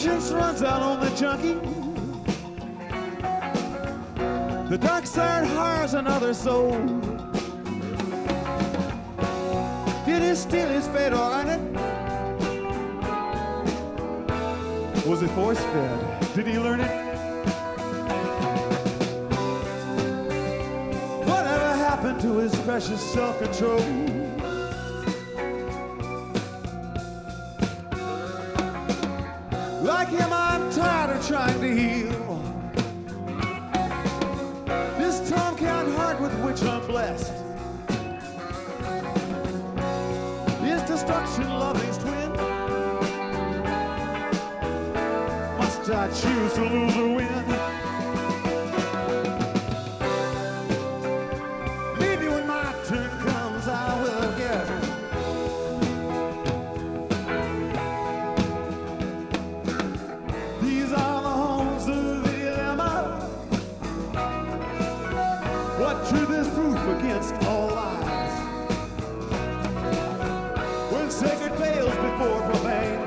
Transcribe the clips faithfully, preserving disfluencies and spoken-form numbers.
Patience runs out on the junkie. The dark side hires another soul. Did he steal his fate or earn it? Was it force-fed? Did he learn it? Whatever happened to his precious self-control? Like him, I'm tired of trying to heal this tomcat heart with which I'm blessed. Is destruction loving's twin? Must I choose to lose or win? Maybe when my turn comes, I will get it. These are the homes of the dilemma. What truth is proof against all lies? When sacred fails before profane,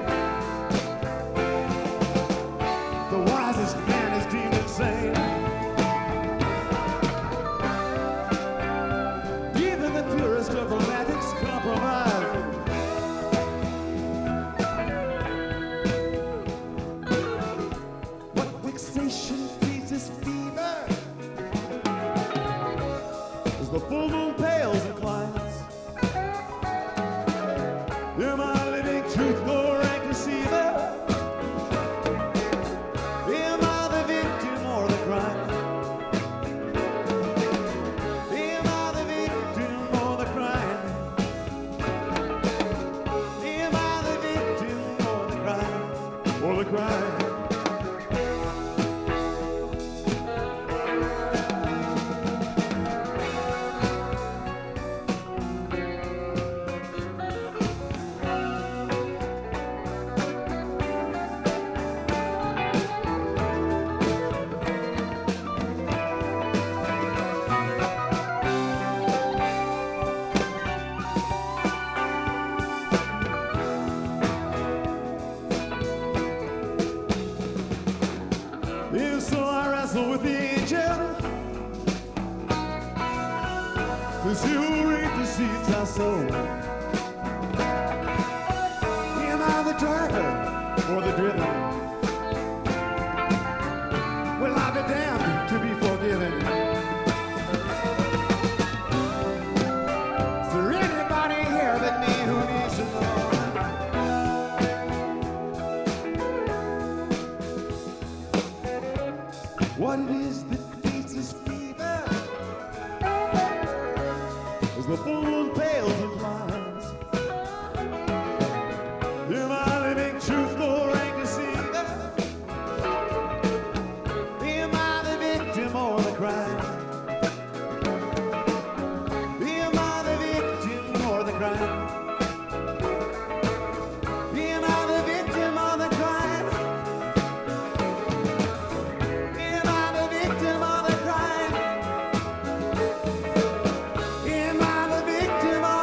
the wisest man is deemed insane. Even the purest of romantics compromise. What fixation feeds this fever? As the full moon pales and climbs, am I living truth nor rank deceiver? Am I the victim or the crime? Am I the victim or the crime? Am I the victim or the crime? Or the crime? If so, I wrestle with the angel, 'cause you reap the seeds I sow. Am I the driver or the driven? Will I be damned to be forgiven? Is there anybody here but me who needs to know what it is that feeds this fever? As the full moon pales and blinds, am I living truth nor rank deceiver? Am I the victim or the crime? Am I the victim or the crime? Am I the victim or the crime? Am I the victim or the crime? Am I the victim